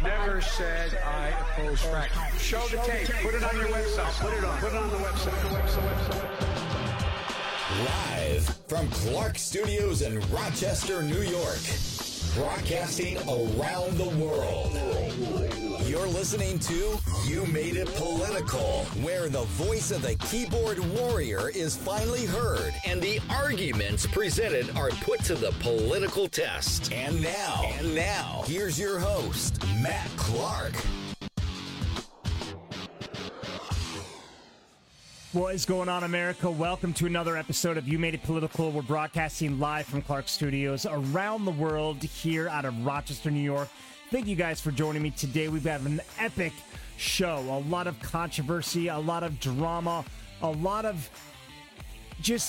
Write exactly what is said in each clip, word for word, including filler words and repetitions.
never said I oppose fracking. Show the tape. Put it on your website. Put it on. Put it on the website. Live from Clark Studios in Rochester, New York. Broadcasting around the world. You're listening to You Made It Political, where the voice of the keyboard warrior is finally heard and the arguments presented are put to the political test. And now, and now, here's your host, Matt Clark. What is going on, America? Welcome to another episode of You Made It Political. We're broadcasting live from Clark Studios around the world here out of Rochester, New York. Thank you guys for joining me today. We've got an epic show, a lot of controversy, a lot of drama, a lot of just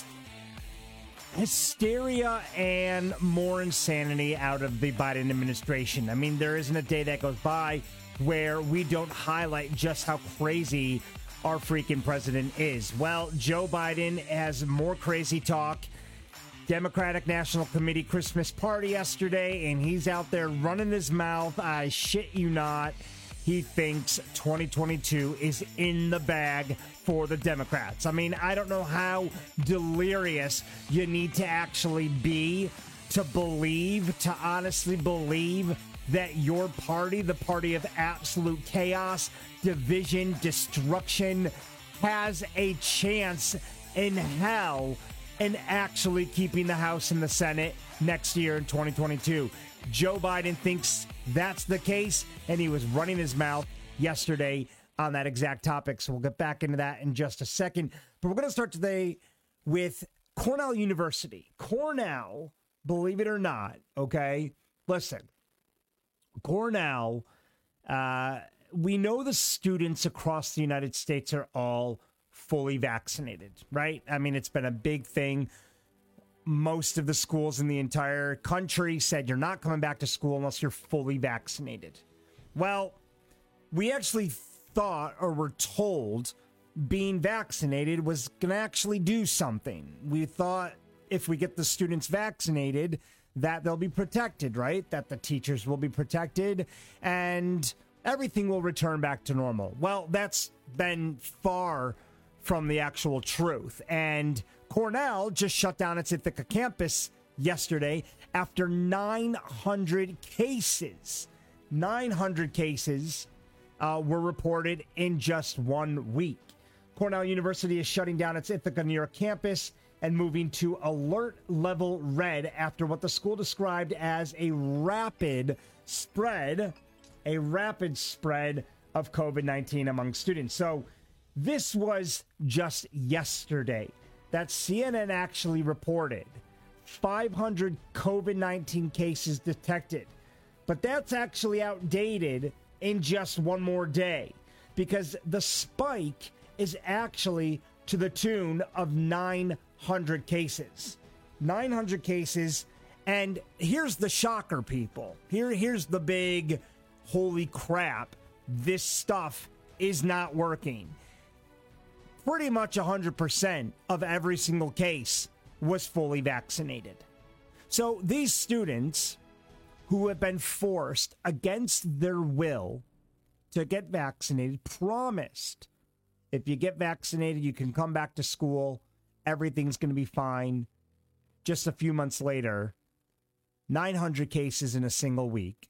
hysteria and more insanity out of the Biden administration. I mean, there isn't a day that goes by where we don't highlight just how crazy our freaking president is. Well, Joe Biden has more crazy talk. Democratic National Committee Christmas party yesterday, and he's out there running his mouth. I shit you not. He thinks twenty twenty-two is in the bag for the Democrats. I mean, I don't know how delirious you need to actually be to believe, to honestly believe that your party, the party of absolute chaos, division, destruction, has a chance in hell in actually keeping the House and the Senate next year in twenty twenty-two. Joe Biden thinks that's the case, and he was running his mouth yesterday on that exact topic. So we'll get back into that in just a second. But we're going to start today with Cornell University. Cornell, believe it or not, okay? Listen. Cornell, uh, we know the students across the United States are all fully vaccinated, right? I mean, it's been a big thing. Most of the schools in the entire country said you're not coming back to school unless you're fully vaccinated. Well, we actually thought or were told being vaccinated was going to actually do something. We thought if we get the students vaccinated, that they'll be protected, right? That the teachers will be protected and everything will return back to normal. Well, that's been far from the actual truth. And Cornell just shut down its Ithaca campus yesterday after nine hundred cases. nine hundred cases uh, were reported in just one week. Cornell University is shutting down its Ithaca, New York campus and moving to alert level red after what the school described as a rapid spread, a rapid spread of COVID nineteen among students. So this was just yesterday that C N N actually reported five hundred COVID nineteen cases detected. But that's actually outdated in just one more day because the spike is actually to the tune of nine hundred cases. nine hundred cases. And here's the shocker, people. Here, here's the big, holy crap, this stuff is not working. Pretty much one hundred percent of every single case was fully vaccinated. So these students who have been forced against their will to get vaccinated promised if you get vaccinated, you can come back to school. Everything's going to be fine. Just a few months later, nine hundred cases in a single week.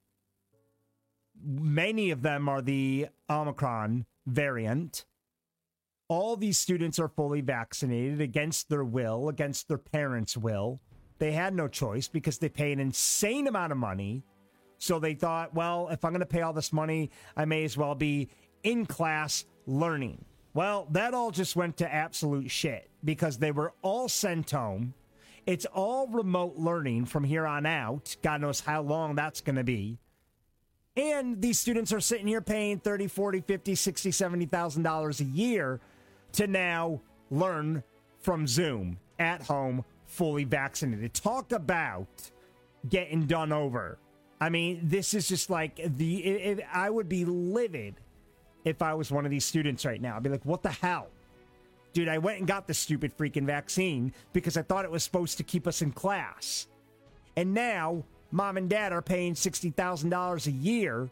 Many of them are the Omicron variant. All these students are fully vaccinated against their will, against their parents' will. They had no choice because they pay an insane amount of money. So they thought, well, if I'm going to pay all this money, I may as well be in class learning. Well, that all just went to absolute shit because they were all sent home. It's all remote learning from here on out. God knows how long that's going to be. And these students are sitting here paying thirty, forty, fifty, sixty, seventy thousand dollars a year to now learn from Zoom at home, fully vaccinated. Talk about getting done over. I mean, this is just like the it, it, I would be livid if I was one of these students right now. I'd be like, what the hell? Dude, I went and got the stupid freaking vaccine because I thought it was supposed to keep us in class. And now, mom and dad are paying sixty thousand dollars a year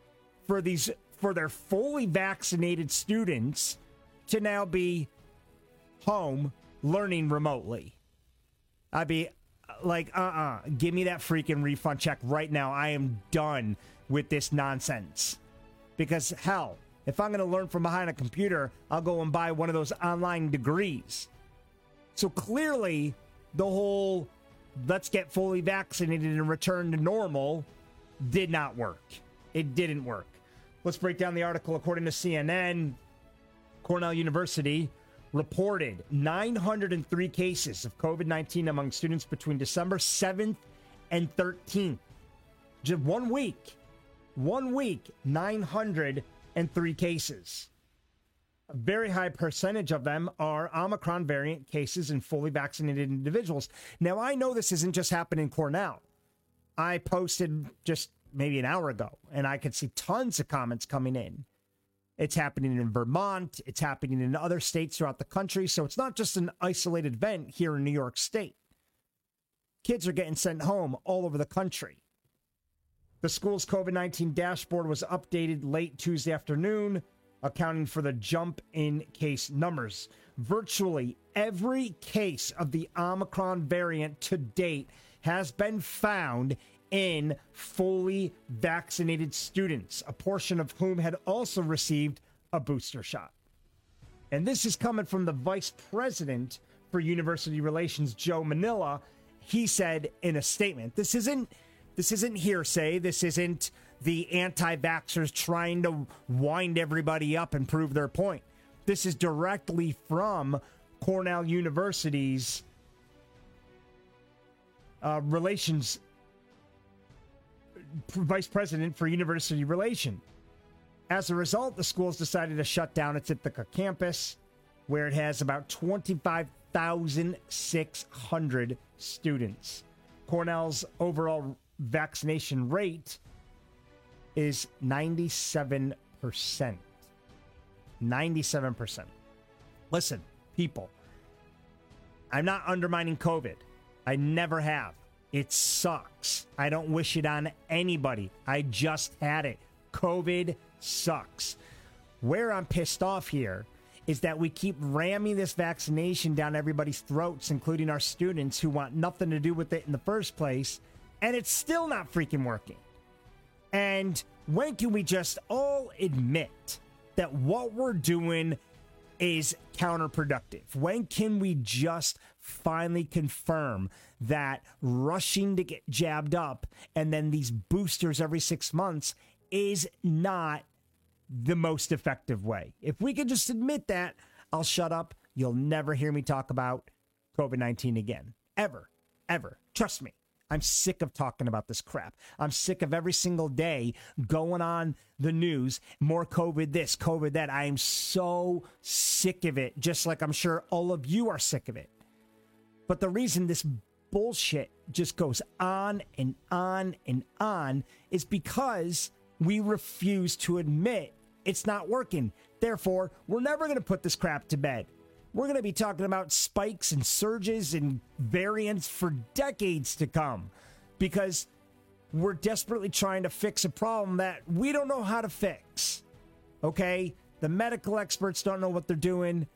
for these for their fully vaccinated students to now be home learning remotely. I'd be like, uh-uh, give me that freaking refund check right now. I am done with this nonsense. Because, hell, if I'm going to learn from behind a computer, I'll go and buy one of those online degrees. So clearly, the whole let's get fully vaccinated and return to normal did not work. It didn't work. Let's break down the article. According to C N N, Cornell University reported nine hundred three cases of COVID nineteen among students between December seventh and thirteenth. Just one week. One week, nine hundred three cases. A very high percentage of them are Omicron variant cases in fully vaccinated individuals. Now, I know this isn't just happening in Cornell. I posted just maybe an hour ago, and I could see tons of comments coming in. It's happening in Vermont. It's happening in other states throughout the country. So it's not just an isolated event here in New York State. Kids are getting sent home all over the country. The school's COVID nineteen dashboard was updated late Tuesday afternoon, accounting for the jump in case numbers. Virtually every case of the Omicron variant to date has been found in fully vaccinated students, a portion of whom had also received a booster shot. And this is coming from the vice president for university relations, Joe Manila. He said in a statement, this isn't this isn't hearsay. This isn't the anti-vaxxers trying to wind everybody up and prove their point. This is directly from Cornell University's uh, relations vice president for university relation. As a result, the school's decided to shut down its Ithaca campus, where it has about twenty-five thousand six hundred students. Cornell's overall vaccination rate is ninety-seven percent. ninety-seven percent. Listen, people, I'm not undermining COVID. I never have. It sucks. I don't wish it on anybody. I just had it. COVID sucks. Where I'm pissed off here is that we keep ramming this vaccination down everybody's throats, including our students who want nothing to do with it in the first place, and it's still not freaking working. And when can we just all admit that what we're doing is counterproductive? When can we just finally confirm that rushing to get jabbed up and then these boosters every six months is not the most effective way? If we could just admit that, I'll shut up. You'll never hear me talk about COVID nineteen again. Ever. Ever. Trust me. I'm sick of talking about this crap. I'm sick of every single day going on the news, more COVID this, COVID that. I am so sick of it, just like I'm sure all of you are sick of it. But the reason this bullshit just goes on and on and on is because we refuse to admit it's not working. Therefore, we're never going to put this crap to bed. We're going to be talking about spikes and surges and variants for decades to come because we're desperately trying to fix a problem that we don't know how to fix. Okay? The medical experts don't know what they're doing.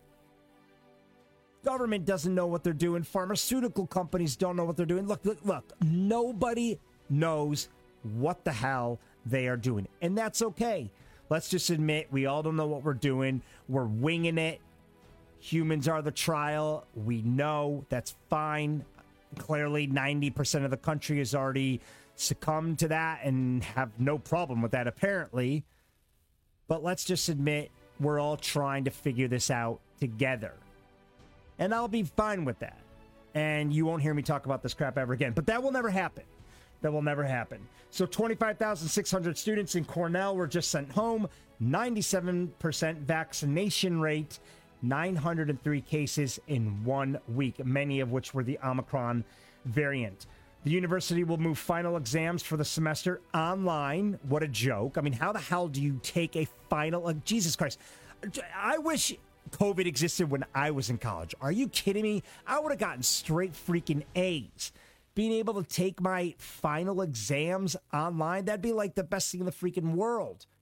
Government doesn't know what they're doing. Pharmaceutical companies don't know what they're doing. Look, look, look. Nobody knows what the hell they are doing. And that's okay. Let's just admit we all don't know what we're doing. We're winging it. Humans are the trial. We know that's fine. Clearly, ninety percent of the country has already succumbed to that and have no problem with that, apparently. But let's just admit we're all trying to figure this out together. And I'll be fine with that. And you won't hear me talk about this crap ever again. But that will never happen. That will never happen. So twenty-five thousand six hundred students in Cornell were just sent home. ninety-seven percent vaccination rate. nine hundred three cases in one week, many of which were the Omicron variant. The university will move final exams for the semester online. What a joke. I mean, how the hell do you take a final... Like, Jesus Christ. I wish COVID existed when I was in college. Are you kidding me? I would have gotten straight freaking A's. Being able to take my final exams online, that'd be like the best thing in the freaking world.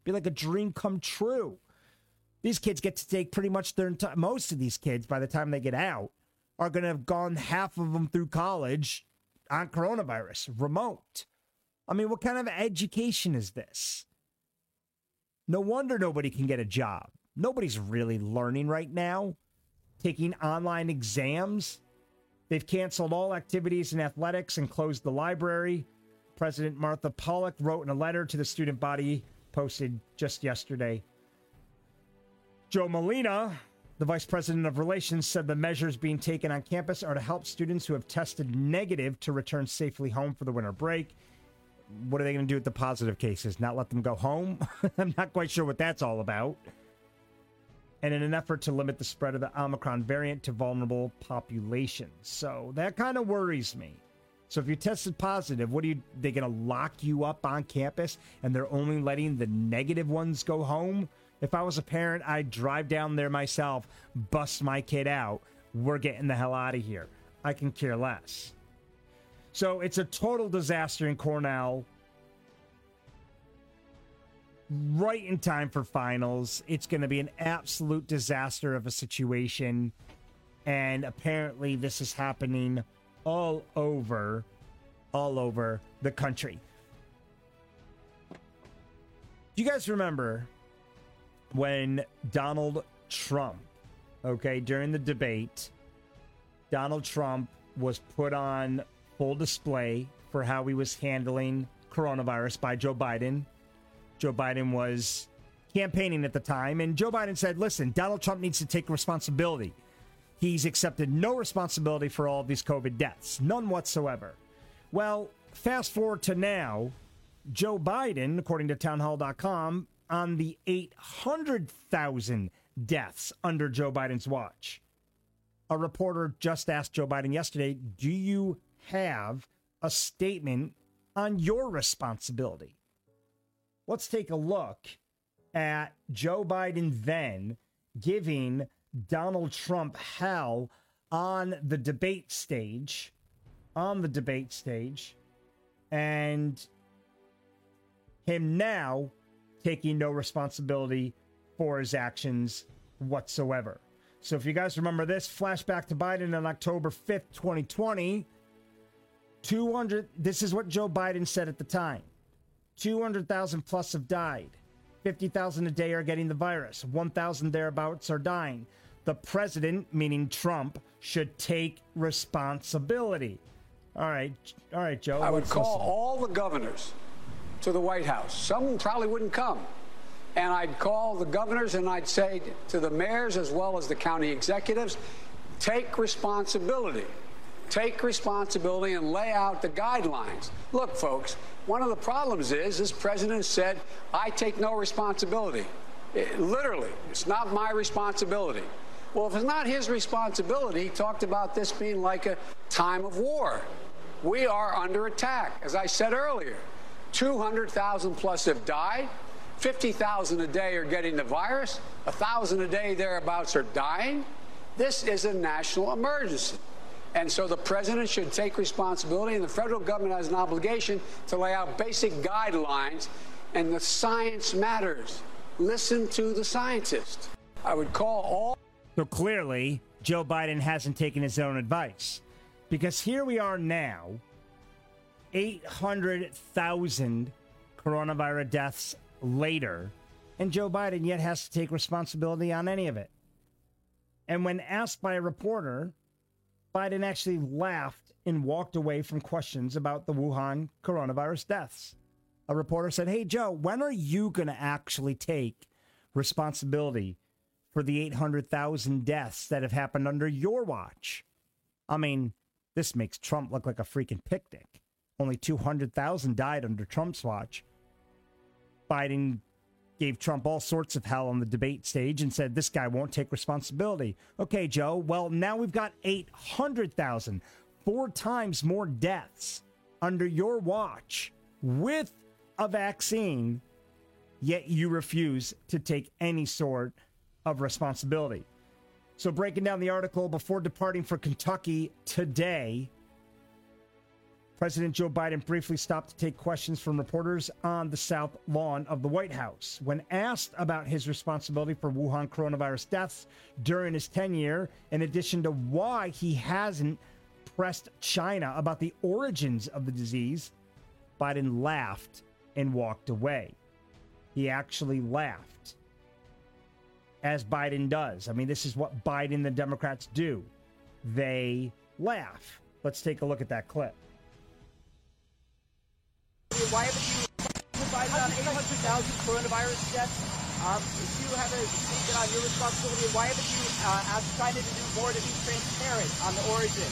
Be like a dream come true. These kids get to take pretty much their entire, most of these kids, by the time they get out, are going to have gone half of them through college on coronavirus, remote. I mean, what kind of education is this? No wonder nobody can get a job. Nobody's really learning right now, taking online exams. They've canceled all activities in athletics and closed the library. President Martha Pollock wrote in a letter to the student body posted just yesterday. Joe Molina, the vice president of relations, said the measures being taken on campus are to help students who have tested negative to return safely home for the winter break. What are they going to do with the positive cases? Not let them go home? I'm not quite sure what that's all about. And in an effort to limit the spread of the Omicron variant to vulnerable populations. So that kind of worries me. So if you tested positive, what are you, they going to lock you up on campus and they're only letting the negative ones go home? If I was a parent, I'd drive down there myself, bust my kid out. We're getting the hell out of here. I can care less. So it's a total disaster in Cornell. Right in time for finals. It's going to be an absolute disaster of a situation. And apparently this is happening all over, all over the country. Do you guys remember when Donald Trump, okay, during the debate, Donald Trump was put on full display for how he was handling coronavirus by Joe Biden. Joe Biden was campaigning at the time, and Joe Biden said, listen, Donald Trump needs to take responsibility. He's accepted no responsibility for all of these COVID deaths, none whatsoever. Well, fast forward to now, Joe Biden, according to townhall dot com, on the eight hundred thousand deaths under Joe Biden's watch. A reporter just asked Joe Biden yesterday, do you have a statement on your responsibility? Let's take a look at Joe Biden then giving Donald Trump hell on the debate stage, on the debate stage, and him now taking no responsibility for his actions whatsoever. So if you guys remember this, flashback to Biden on October fifth, twenty twenty, two hundred, this is what Joe Biden said at the time. two hundred thousand plus have died. fifty thousand a day are getting the virus. one thousand thereabouts are dying. The president, meaning Trump, should take responsibility. All right, all right, Joe. I would call listen. all the governors to the White House. Some probably wouldn't come. And I'd call the governors and I'd say to the mayors as well as the county executives, take responsibility. Take responsibility and lay out the guidelines. Look, folks, one of the problems is this president said, I take no responsibility. It, literally, it's not my responsibility. Well, if it's not his responsibility, he talked about this being like a time of war. We are under attack. As I said earlier, two hundred thousand plus have died. fifty thousand a day are getting the virus. one thousand a day thereabouts are dying. This is a national emergency. And so the president should take responsibility, and the federal government has an obligation to lay out basic guidelines, and the science matters. Listen to the scientists. I would call all... So clearly, Joe Biden hasn't taken his own advice. Because here we are now, eight hundred thousand coronavirus deaths later, and Joe Biden yet has to take responsibility on any of it. And when asked by a reporter, Biden actually laughed and walked away from questions about the Wuhan coronavirus deaths. A reporter said, hey, Joe, when are you going to actually take responsibility for the eight hundred thousand deaths that have happened under your watch? I mean, this makes Trump look like a freaking picnic. Only two hundred thousand died under Trump's watch. Biden gave Trump all sorts of hell on the debate stage and said, this guy won't take responsibility. Okay, Joe, well, now we've got eight hundred thousand, four times more deaths under your watch with a vaccine, yet you refuse to take any sort of responsibility. So breaking down the article before departing for Kentucky today, President Joe Biden briefly stopped to take questions from reporters on the south lawn of the White House. When asked about his responsibility for Wuhan coronavirus deaths during his tenure, in addition to why he hasn't pressed China about the origins of the disease, Biden laughed and walked away. He actually laughed, as Biden does. I mean, this is what Biden and the Democrats do. They laugh. Let's take a look at that clip. Why haven't you provided on eight hundred thousand coronavirus deaths? Um, if you have a statement on your responsibility, why haven't you uh, asked China to do more to be transparent on the origin?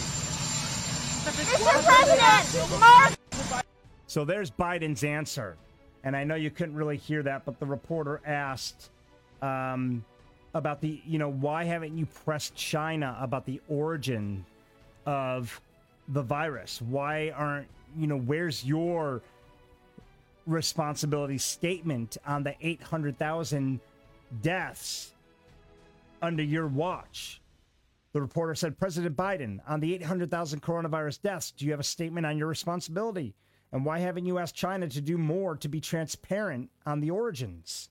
Mister President, So there's Biden's answer. And I know you couldn't really hear that, but the reporter asked um, about the, you know, why haven't you pressed China about the origin of the virus? Why aren't, you know, where's your responsibility statement on the eight hundred thousand deaths under your watch? The reporter said, President Biden, on the eight hundred thousand coronavirus deaths, do you have a statement on your responsibility? And why haven't you asked China to do more to be transparent on the origins?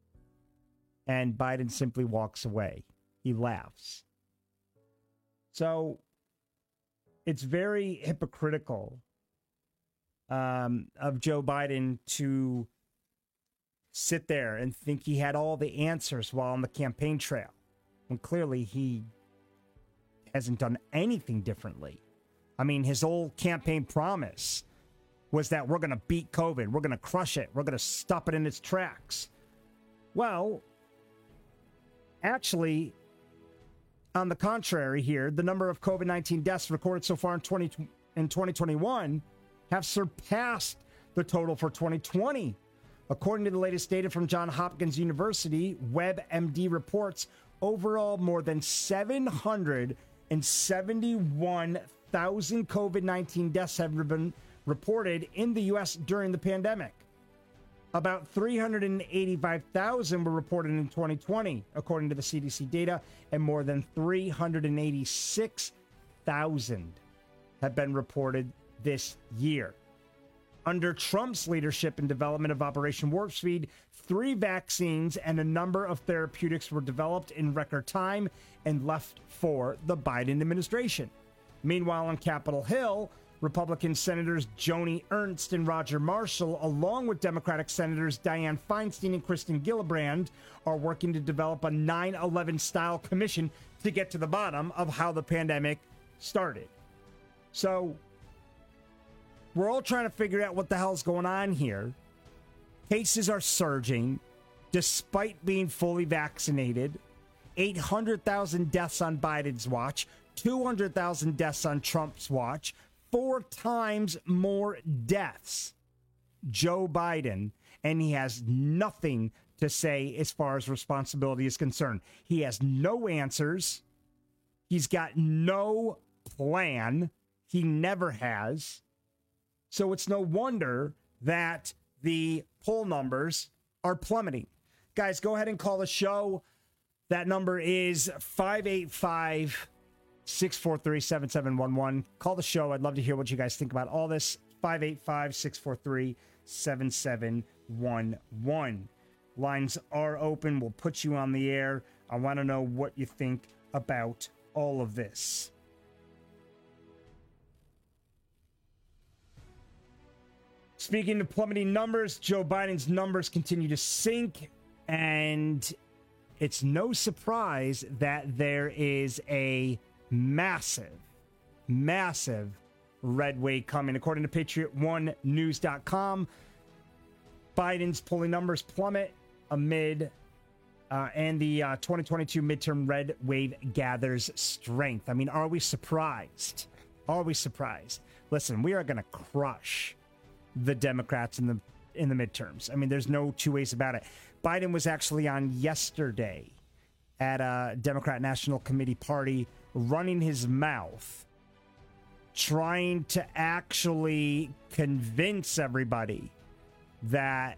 And Biden simply walks away. He laughs. So it's very hypocritical um, of Joe Biden to sit there and think he had all the answers while on the campaign trail, when clearly he hasn't done anything differently. I mean, his whole campaign promise was that we're going to beat COVID. We're going to crush it. We're going to stop it in its tracks. Well, actually, on the contrary here, the number of COVID nineteen deaths recorded so far in, twenty, in twenty twenty-one have surpassed the total for twenty twenty. According to the latest data from Johns Hopkins University, WebMD reports overall more than seven hundred seventy-one thousand COVID nineteen deaths have been reported in the U S during the pandemic. About three hundred eighty-five thousand were reported in twenty twenty, according to the C D C data, and more than three hundred eighty-six thousand have been reported this year. Under Trump's leadership and development of Operation Warp Speed, three vaccines and a number of therapeutics were developed in record time and left for the Biden administration. Meanwhile, on Capitol Hill, Republican Senators Joni Ernst and Roger Marshall, along with Democratic Senators Dianne Feinstein and Kristen Gillibrand, are working to develop a nine eleven style commission to get to the bottom of how the pandemic started. So, we're all trying to figure out what the hell's going on here. Cases are surging despite being fully vaccinated. eight hundred thousand deaths on Biden's watch, two hundred thousand deaths on Trump's watch, four times more deaths. Joe Biden, and he has nothing to say as far as responsibility is concerned. He has no answers. He's got no plan. He never has. So it's no wonder that the poll numbers are plummeting. Guys, go ahead and call the show. That number is five eight five, six four three, seven seven one one. Call the show. I'd love to hear what you guys think about all this. five eight five, six four three, seven seven one one. Lines are open. We'll put you on the air. I want to know what you think about all of this. Speaking of plummeting numbers, Joe Biden's numbers continue to sink, and it's no surprise that there is a massive, massive red wave coming. According to Patriot One News dot com, Biden's polling numbers plummet amid uh, and the uh, twenty twenty-two midterm red wave gathers strength. I mean, are we surprised? Are we surprised? Listen, we are going to crush the Democrats in the in the midterms. I mean, there's no two ways about it. Biden was actually on yesterday at a Democrat National Committee party running his mouth, trying to actually convince everybody that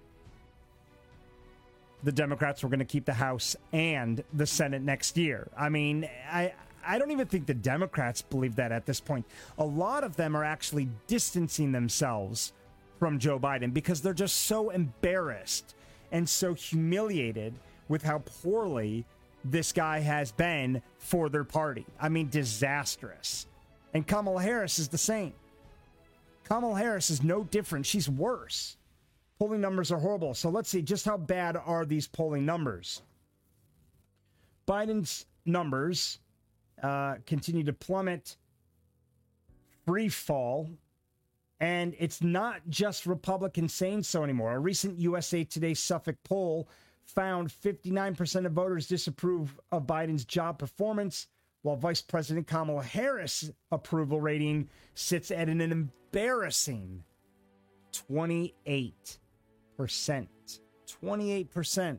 the Democrats were going to keep the House and the Senate next year. I mean, I I don't even think the Democrats believe that at this point. A lot of them are actually distancing themselves from Joe Biden because they're just so embarrassed and so humiliated with how poorly this guy has been for their party. I mean, disastrous. And Kamala Harris is the same. Kamala Harris is no different. She's worse. Polling numbers are horrible. So let's see, just how bad are these polling numbers? Biden's numbers uh, continue to plummet, free fall, and it's not just Republicans saying so anymore. A recent U S A Today Suffolk poll found fifty-nine percent of voters disapprove of Biden's job performance, while Vice President Kamala Harris' approval rating sits at an embarrassing twenty-eight percent. twenty-eight percent.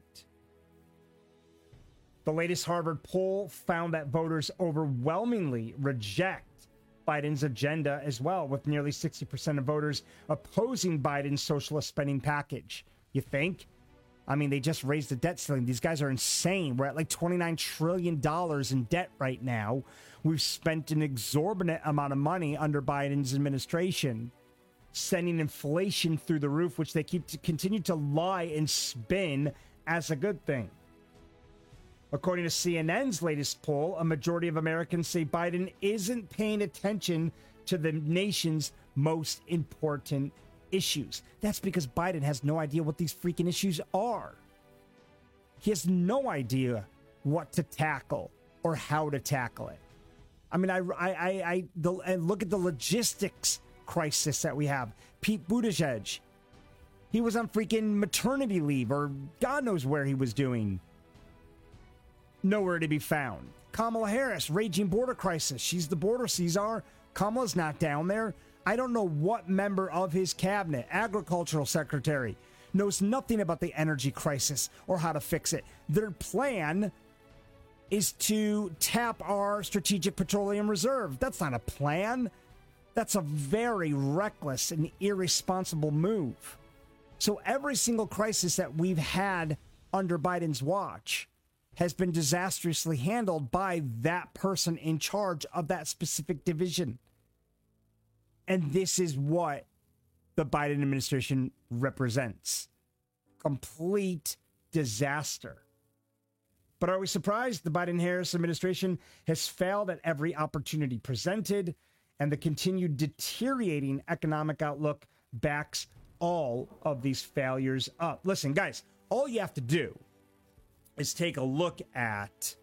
The latest Harvard poll found that voters overwhelmingly reject Biden's agenda as well, with nearly sixty percent of voters opposing Biden's socialist spending package. You think? I mean, they just raised the debt ceiling. These guys are insane. We're at like twenty-nine trillion dollars in debt right now. We've spent an exorbitant amount of money under Biden's administration, sending inflation through the roof, which they keep to continue to lie and spin as a good thing. According to C N N's latest poll, a majority of Americans say Biden isn't paying attention to the nation's most important issues. That's because Biden has no idea what these freaking issues are. He has no idea what to tackle or how to tackle it. I mean, I, I, I, I the, and look at the logistics crisis that we have. Pete Buttigieg, he was on freaking maternity leave, or God knows where he was doing. Nowhere to be found. Kamala Harris, raging border crisis. She's the border Caesar. Kamala's not down there. I don't know what member of his cabinet, agricultural secretary, knows nothing about the energy crisis or how to fix it. Their plan is to tap our strategic petroleum reserve. That's not a plan. That's a very reckless and irresponsible move. So every single crisis that we've had under Biden's watch has been disastrously handled by that person in charge of that specific division. And this is what the Biden administration represents. Complete disaster. But are we surprised? The Biden-Harris administration has failed at every opportunity presented, and the continued deteriorating economic outlook backs all of these failures up. Listen, guys, all you have to do is take a look at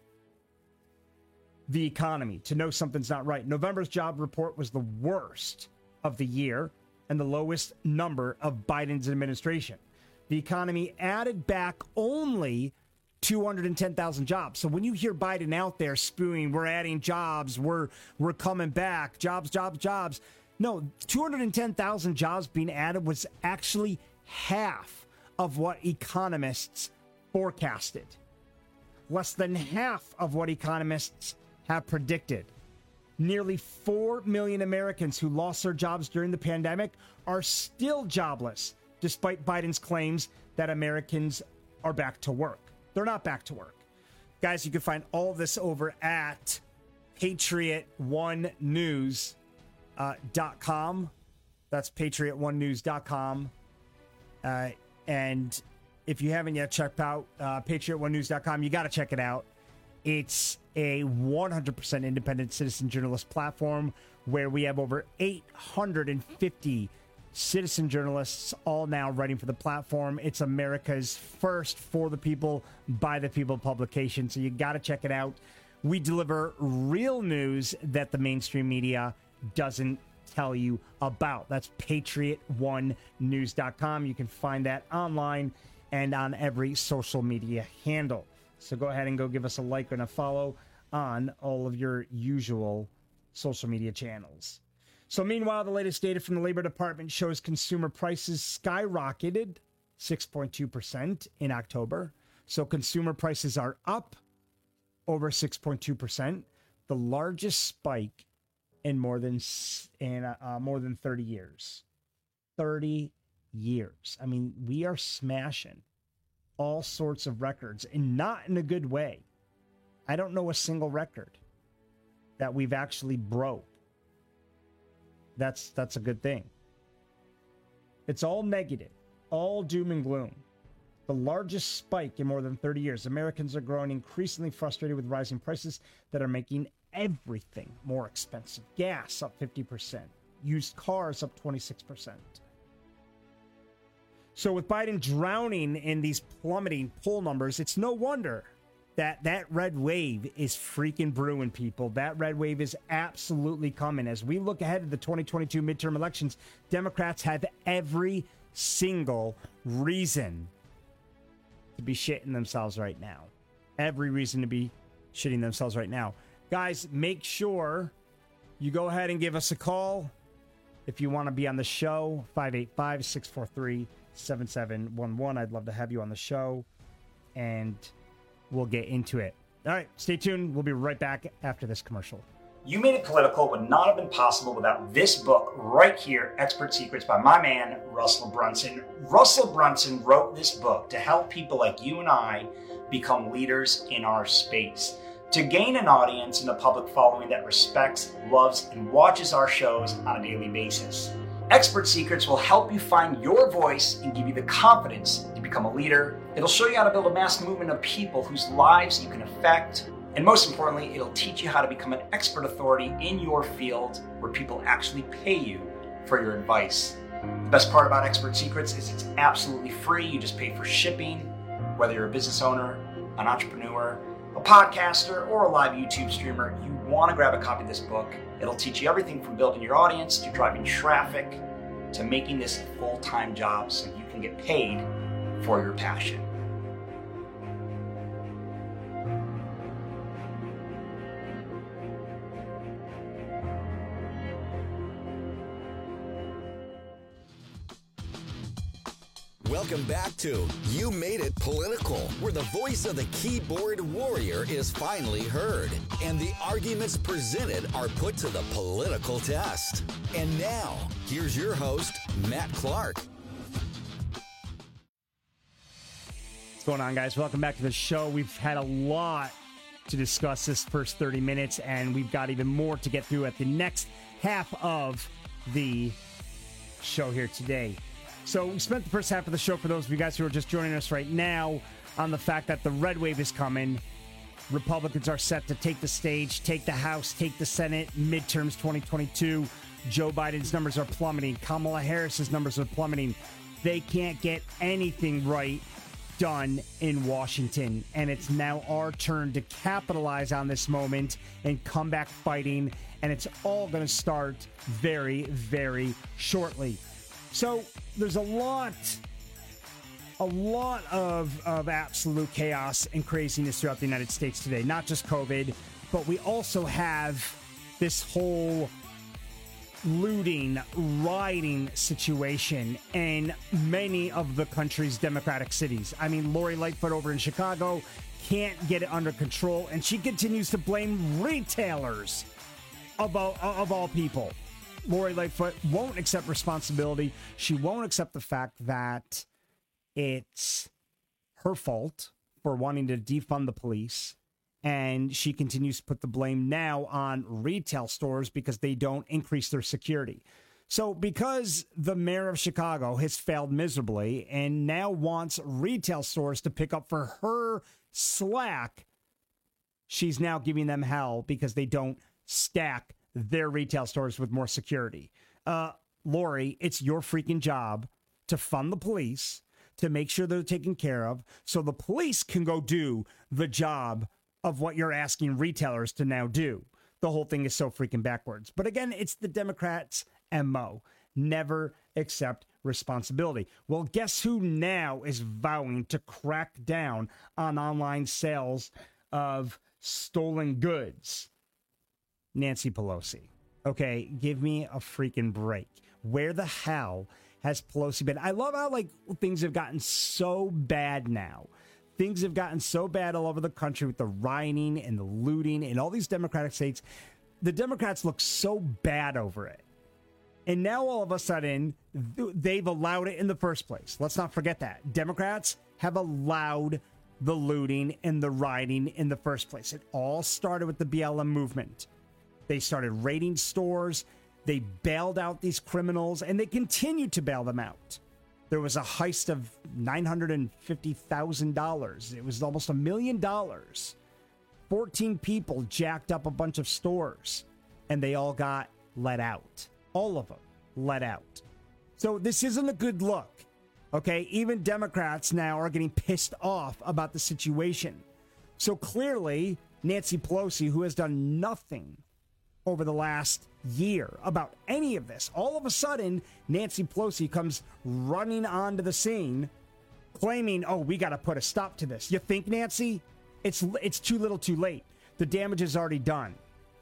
the economy to know something's not right. November's job report was the worst of the year and the lowest number of Biden's administration. The economy added back only two hundred ten thousand jobs. So when you hear Biden out there spewing, we're adding jobs, we're we're coming back, jobs, jobs, jobs. No, two hundred ten thousand jobs being added was actually half of what economists forecasted. Less than half of what economists have predicted. Nearly four million Americans who lost their jobs during the pandemic are still jobless, despite Biden's claims that Americans are back to work. They're not back to work. Guys, you can find all of this over at patriot one news dot com. That's patriot one news dot com. Uh, and if you haven't yet checked out uh, patriot one news dot com, you got to check it out. It's a one hundred percent independent citizen journalist platform where we have over eight hundred fifty citizen journalists all now writing for the platform. It's America's first for the people, by the people publication. So you got to check it out. We deliver real news that the mainstream media doesn't tell you about. That's patriot one news dot com. You can find that online and on every social media handle. So go ahead and go give us a like and a follow on all of your usual social media channels. So meanwhile, the latest data from the Labor Department shows consumer prices skyrocketed six point two percent in October. So consumer prices are up over six point two percent, the largest spike in more than in uh, more than thirty years. thirty years. I mean, we are smashing all sorts of records, and not in a good way. I don't know a single record. that we've actually broke. That's that's a good thing. It's all negative, all doom and gloom. The largest spike in more than thirty years. Americans are growing increasingly frustrated with rising prices that are making everything more expensive. Gas up fifty percent. Used cars up twenty-six percent. So with Biden drowning in these plummeting poll numbers, it's no wonder that that red wave is freaking brewing, people. That red wave is absolutely coming. As we look ahead to the twenty twenty-two midterm elections, Democrats have every single reason to be shitting themselves right now. Every reason to be shitting themselves right now. Guys, make sure you go ahead and give us a call if you want to be on the show. five eight five, six four three, seven seven one one. I'd love to have you on the show, and we'll get into it. All right, stay tuned. We'll be right back after this commercial. You Made It Political would not have been possible without this book right here, Expert Secrets by my man, Russell Brunson. Russell Brunson wrote this book to help people like you and I become leaders in our space, to gain an audience and a public following that respects, loves, and watches our shows on a daily basis. Expert Secrets will help you find your voice and give you the confidence to become a leader. It'll show you how to build a mass movement of people whose lives you can affect. And most importantly, it'll teach you how to become an expert authority in your field where people actually pay you for your advice. The best part about Expert Secrets is it's absolutely free. You just pay for shipping. Whether you're a business owner, an entrepreneur, a podcaster, or a live YouTube streamer, you want to grab a copy of this book. It'll teach you everything from building your audience to driving traffic to making this a full-time job so you can get paid for your passion. Welcome back to You Made It Political, where the voice of the keyboard warrior is finally heard, and the arguments presented are put to the political test. And now, here's your host, Matt Clark. What's going on, guys? Welcome back to the show. We've had a lot to discuss this first thirty minutes, and we've got even more to get through at the next half of the show here today. So we spent the first half of the show, for those of you guys who are just joining us right now, on the fact that the red wave is coming. Republicans are set to take the stage, take the House, take the Senate, midterms twenty twenty-two. Joe Biden's numbers are plummeting. Kamala Harris's numbers are plummeting. They can't get anything right done in Washington. And it's now our turn to capitalize on this moment and come back fighting. And it's all going to start very, very shortly. So there's a lot, a lot of, of absolute chaos and craziness throughout the United States today. Not just COVID, but we also have this whole looting, rioting situation in many of the country's Democratic cities. I mean, Lori Lightfoot over in Chicago can't get it under control, and she continues to blame retailers of all, of all people. Lori Lightfoot won't accept responsibility. She won't accept the fact that it's her fault for wanting to defund the police. And she continues to put the blame now on retail stores because they don't increase their security. So because the mayor of Chicago has failed miserably and now wants retail stores to pick up for her slack, she's now giving them hell because they don't stack their retail stores with more security. Uh, Lori, it's your freaking job to fund the police, to make sure they're taken care of, so the police can go do the job of what you're asking retailers to now do. The whole thing is so freaking backwards. But again, it's the Democrats' M O. Never accept responsibility. Well, guess who now is vowing to crack down on online sales of stolen goods? Nancy Pelosi. Okay, give me a freaking break. Where the hell has Pelosi been? I love how, like, things have gotten so bad now. Things have gotten so bad all over the country with the rioting and the looting in all these Democratic states. The Democrats look so bad over it. And now all of a sudden, they've allowed it in the first place. Let's not forget that. Democrats have allowed the looting and the rioting in the first place. It all started with the B L M movement. They started raiding stores. They bailed out these criminals, and they continued to bail them out. There was a heist of nine hundred fifty thousand dollars. It was almost a million dollars. fourteen people jacked up a bunch of stores, and they all got let out. All of them let out. So this isn't a good look. Okay, even Democrats now are getting pissed off about the situation. So clearly, Nancy Pelosi, who has done nothing over the last year about any of this, all of a sudden, Nancy Pelosi comes running onto the scene claiming, oh, we got to put a stop to this. You think, Nancy? It's, it's too little too late. The damage is already done.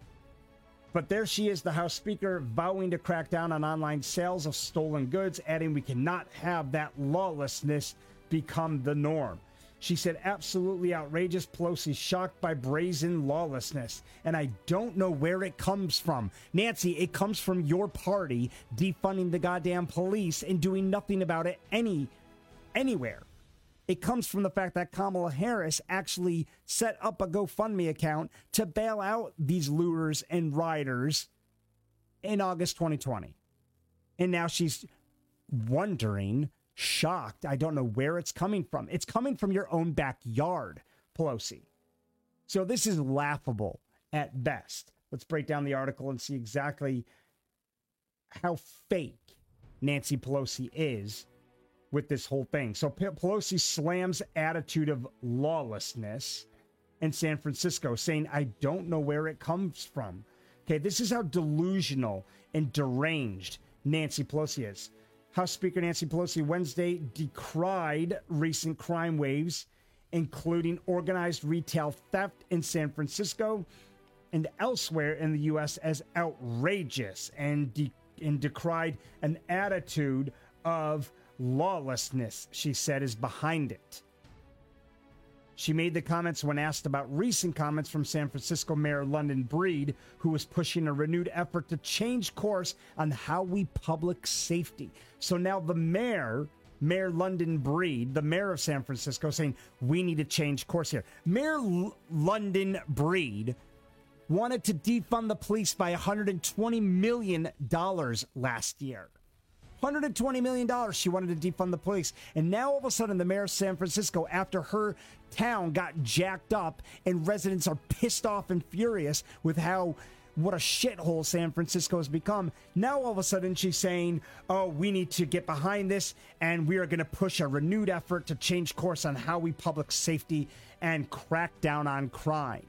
But there she is, the House Speaker, vowing to crack down on online sales of stolen goods, adding we cannot have that lawlessness become the norm. She said, absolutely outrageous. Pelosi shocked by brazen lawlessness. And I don't know where it comes from. Nancy, it comes from your party defunding the goddamn police and doing nothing about it any anywhere. It comes from the fact that Kamala Harris actually set up a GoFundMe account to bail out these looters and rioters in August twenty twenty. And now she's wondering, shocked, I don't know where it's coming from. It's coming from your own backyard, Pelosi. So this is laughable at best. Let's break down the article and see exactly how fake Nancy Pelosi is with this whole thing. So Pelosi slams attitude of lawlessness in San Francisco, saying, I don't know where it comes from. Okay, this is how delusional and deranged Nancy Pelosi is. House Speaker Nancy Pelosi Wednesday decried recent crime waves, including organized retail theft in San Francisco and elsewhere in the U S as outrageous, and, de- and decried an attitude of lawlessness, she said, is behind it. She made the comments when asked about recent comments from San Francisco Mayor London Breed, who was pushing a renewed effort to change course on how we public safety. So now the mayor, Mayor London Breed, the mayor of San Francisco, saying we need to change course here. Mayor L- London Breed wanted to defund the police by one hundred twenty million dollars last year. one hundred twenty million dollars she wanted to defund the police. And now all of a sudden the mayor of San Francisco, after her town got jacked up and residents are pissed off and furious with how what a shithole San Francisco has become, now all of a sudden she's saying, oh, we need to get behind this and we are going to push a renewed effort to change course on how we public safety and crack down on crime.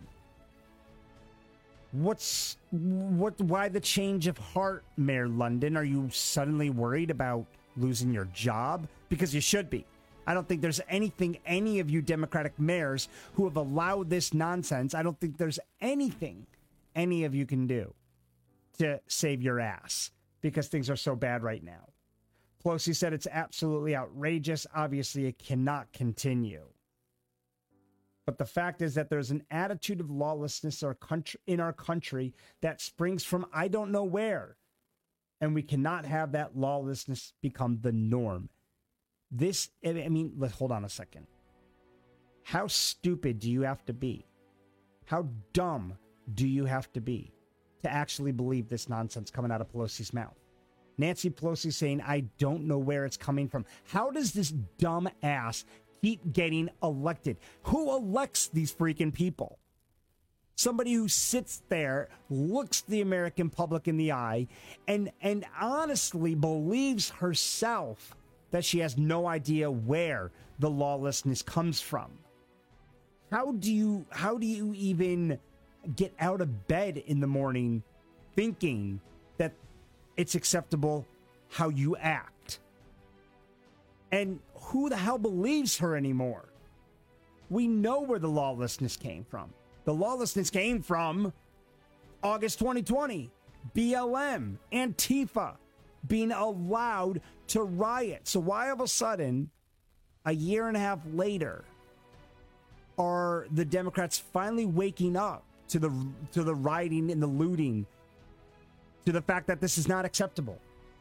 What's what? Why the change of heart, Mayor London? Are you suddenly worried about losing your job? Because you should be. I don't think there's anything any of you Democratic mayors who have allowed this nonsense. I don't think there's anything any of you can do to save your ass because things are so bad right now. Pelosi said it's absolutely outrageous. Obviously, it cannot continue. But the fact is that there's an attitude of lawlessness in our country that springs from I don't know where. And we cannot have that lawlessness become the norm. This, I mean, let's hold on a second. How stupid do you have to be? How dumb do you have to be to actually believe this nonsense coming out of Pelosi's mouth? Nancy Pelosi saying, I don't know where it's coming from. How does this dumb ass keep getting elected? Who elects these freaking people? Somebody who sits there, looks the American public in the eye, and and honestly believes herself that she has no idea where the lawlessness comes from. How do you how do you even get out of bed in the morning thinking that it's acceptable how you act? And who the hell believes her anymore? We know where the lawlessness came from. The lawlessness came from August twenty twenty, B L M, Antifa being allowed to riot. So why all of a sudden, a year and a half later, are the Democrats finally waking up to the to the rioting and the looting, to the fact that this is not acceptable?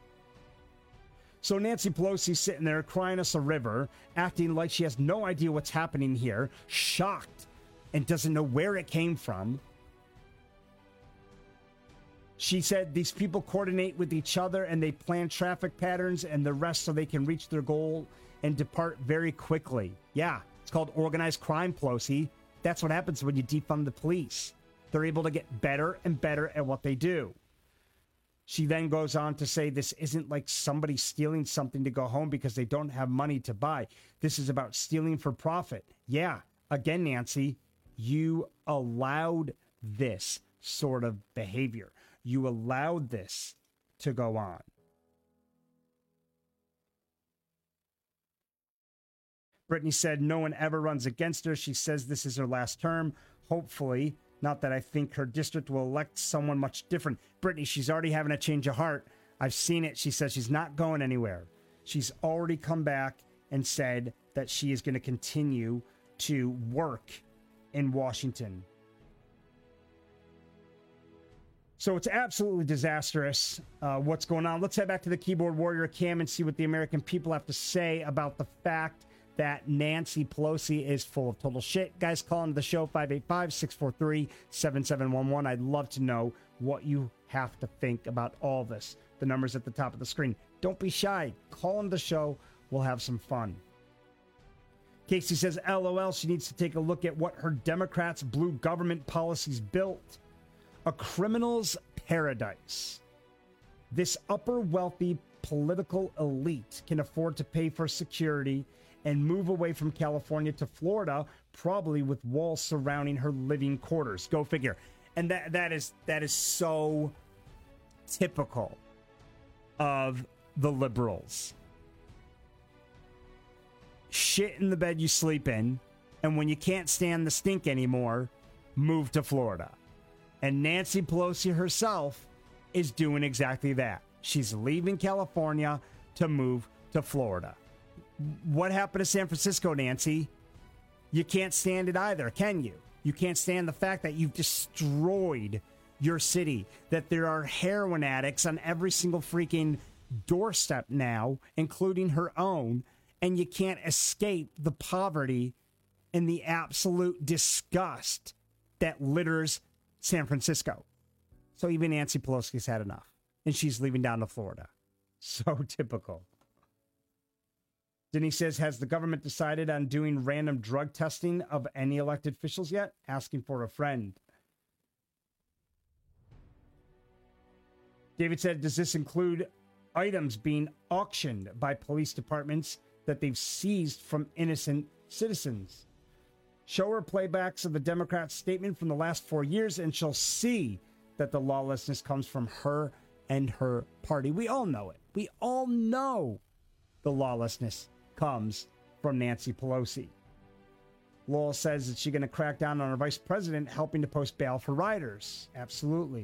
So Nancy Pelosi sitting there crying us a river, acting like she has no idea what's happening here, shocked and doesn't know where it came from. She said these people coordinate with each other and they plan traffic patterns and the rest so they can reach their goal and depart very quickly. Yeah, it's called organized crime, Pelosi. That's what happens when you defund the police. They're able to get better and better at what they do. She then goes on to say this isn't like somebody stealing something to go home because they don't have money to buy. This is about stealing for profit. Yeah, again, Nancy, you allowed this sort of behavior. You allowed this to go on. Brittany said no one ever runs against her. She says this is her last term. Hopefully, not that I think her district will elect someone much different. Brittany, she's already having a change of heart. I've seen it. She says she's not going anywhere. She's already come back and said that she is going to continue to work in Washington. So it's absolutely disastrous uh, what's going on. Let's head back to the keyboard warrior cam and see what the American people have to say about the fact that Nancy Pelosi is full of total shit. Guys, call into the show, five eight five, six four three, seven seven one one. I'd love to know what you have to think about all this. The number's at the top of the screen. Don't be shy. Call into the show. We'll have some fun. Casey says, LOL, she needs to take a look at what her Democrats' blue government policies built. A criminal's paradise. This upper wealthy political elite can afford to pay for security and move away from California to Florida, probably with walls surrounding her living quarters. Go figure. And that that is that is so typical of the liberals. Shit in the bed you sleep in, and when you can't stand the stink anymore, move to Florida. And Nancy Pelosi herself is doing exactly that. She's leaving California to move to Florida. What happened to San Francisco, Nancy? You can't stand it either, can you? You can't stand the fact that you've destroyed your city, that there are heroin addicts on every single freaking doorstep now, including her own, and you can't escape the poverty and the absolute disgust that litters San Francisco. So even Nancy Pelosi's had enough, and she's leaving down to Florida. So typical. Denise says, has the government decided on doing random drug testing of any elected officials yet? Asking for a friend. David said, does this include items being auctioned by police departments that they've seized from innocent citizens? Show her playbacks of the Democrats' statement from the last four years, and she'll see that the lawlessness comes from her and her party. We all know it. We all know the lawlessness comes from Nancy Pelosi. Lowell says that she's going to crack down on her vice president helping to post bail for rioters. Absolutely.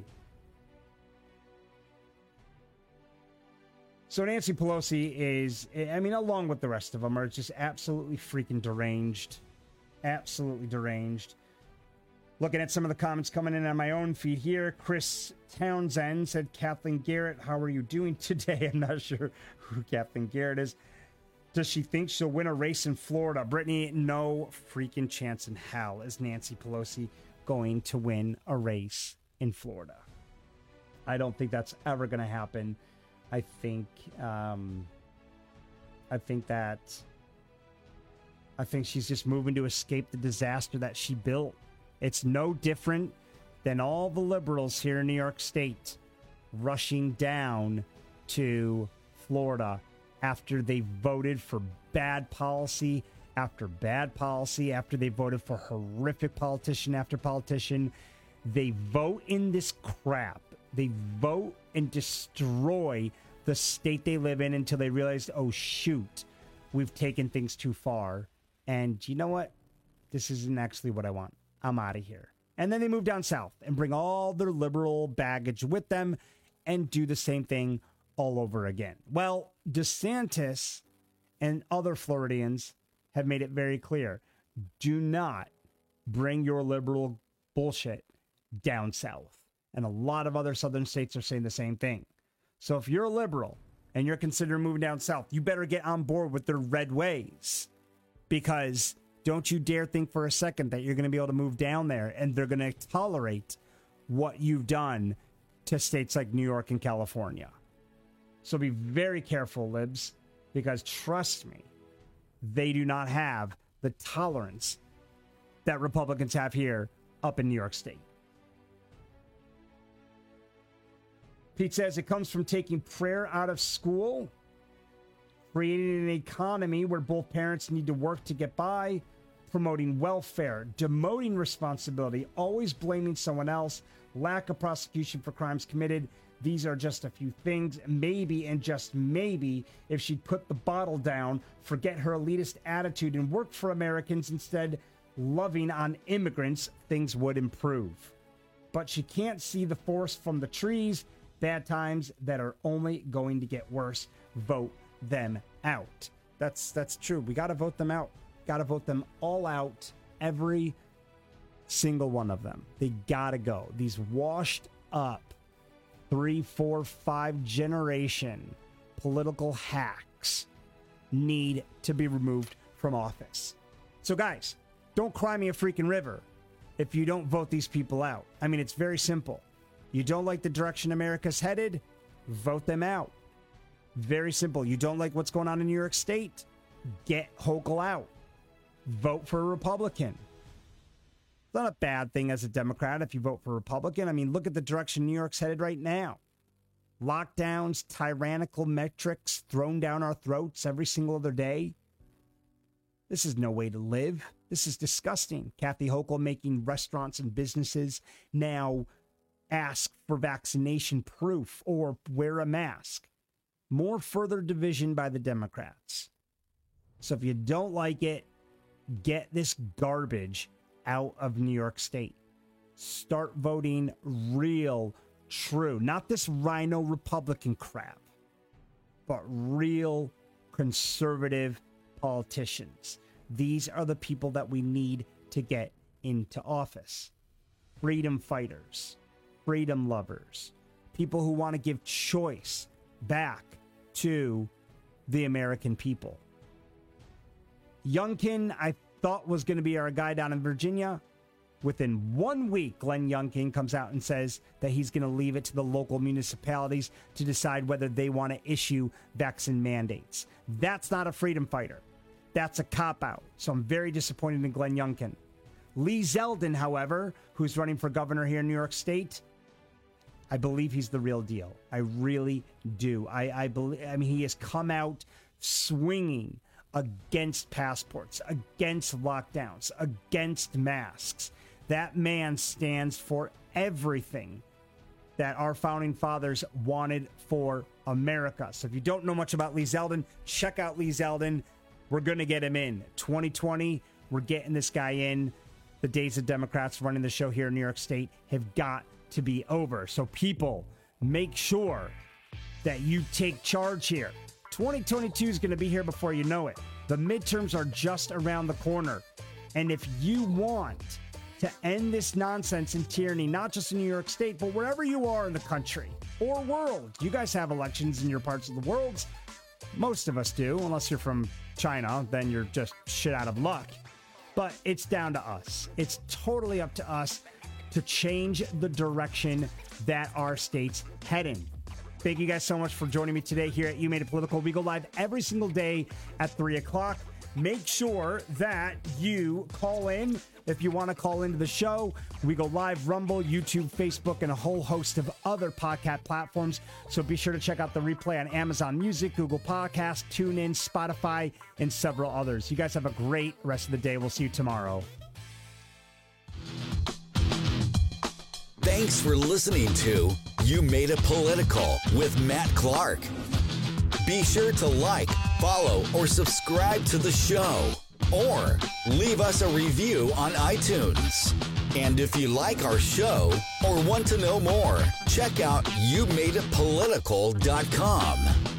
So Nancy Pelosi is, I mean, along with the rest of them, are just absolutely freaking deranged. Absolutely deranged. Looking at some of the comments coming in on my own feed here. Chris Townsend said, Kathleen Garrett, how are you doing today? I'm not sure who Kathleen Garrett is. Does she think she'll win a race in Florida? Brittany, no freaking chance in hell is Nancy Pelosi going to win a race in Florida. I don't think that's ever going to happen. I think, um, I think that, I think she's just moving to escape the disaster that she built. It's no different than all the liberals here in New York State rushing down to Florida after they voted for bad policy after bad policy, after they voted for horrific politician after politician. They vote in this crap. They vote and destroy the state they live in until they realize, oh, shoot, we've taken things too far. And you know what? This isn't actually what I want. I'm out of here. And then they move down south and bring all their liberal baggage with them and do the same thing all over again. Well, DeSantis and other Floridians have made it very clear. Do not bring your liberal bullshit down south. And a lot of other southern states are saying the same thing. So if you're a liberal and you're considering moving down south, you better get on board with their red ways. Because don't you dare think for a second that you're going to be able to move down there and they're going to tolerate what you've done to states like New York and California. So be very careful, libs, because trust me, they do not have the tolerance that Republicans have here up in New York State. Pete says it comes from taking prayer out of school, creating an economy where both parents need to work to get by, promoting welfare, demoting responsibility, always blaming someone else, lack of prosecution for crimes committed. These are just a few things. Maybe, and just maybe, if she'd put the bottle down, forget her elitist attitude, and work for Americans instead, loving on immigrants, things would improve. But she can't see the forest from the trees. Bad times that are only going to get worse. Vote them out. That's that's true. We got to vote them out. Got to vote them all out. Every single one of them. They got to go. These washed up three, four, five generation political hacks need to be removed from office. So guys, don't cry me a freaking river if you don't vote these people out. I mean, it's very simple. You don't like the direction America's headed? Vote them out. Very simple. You don't like what's going on in New York State? Get Hochul out. Vote for a Republican. It's not a bad thing as a Democrat if you vote for a Republican. I mean, look at the direction New York's headed right now. Lockdowns, tyrannical metrics thrown down our throats every single other day. This is no way to live. This is disgusting. Kathy Hochul making restaurants and businesses now ask for vaccination proof or wear a mask. More further division by the Democrats. So if you don't like it, get this garbage out of New York State. Start voting real, true, not this rhino Republican crap, but real conservative politicians. These are the people that we need to get into office. Freedom fighters, freedom lovers, people who want to give choice back to the American people. Youngkin, I thought was going to be our guy down in Virginia. Within one week, Glenn Youngkin comes out and says that he's going to leave it to the local municipalities to decide whether they want to issue vaccine mandates. That's not a freedom fighter. That's a cop-out. So I'm very disappointed in Glenn Youngkin. Lee Zeldin, however, who's running for governor here in New York State, I believe he's the real deal. I really do. I, I believe. I mean, he has come out swinging against passports, against lockdowns, against masks. That man stands for everything that our founding fathers wanted for America. So if you don't know much about Lee Zeldin, check out Lee Zeldin. We're going to get him in. twenty twenty, we're getting this guy in. The days of Democrats running the show here in New York State have got to be over. So people, make sure that you take charge here. twenty twenty-two is going to be here before you know it. The midterms are just around the corner. And if you want to end this nonsense and tyranny, not just in New York State, but wherever you are in the country or world, you guys have elections in your parts of the world. Most of us do, unless you're from China, then you're just shit out of luck. But it's down to us. It's totally up to us to change the direction that our state's heading. Thank you guys so much for joining me today here at You Made It Political. We go live every single day at three o'clock. Make sure that you call in if you want to call into the show. We go live Rumble, YouTube, Facebook, and a whole host of other podcast platforms. So be sure to check out the replay on Amazon Music, Google Podcasts, TuneIn, Spotify, and several others. You guys have a great rest of the day. We'll see you tomorrow. Thanks for listening to You Made It Political with Matt Clark. Be sure to like, follow, or subscribe to the show, or leave us a review on iTunes. And if you like our show or want to know more, check out you made it political dot com.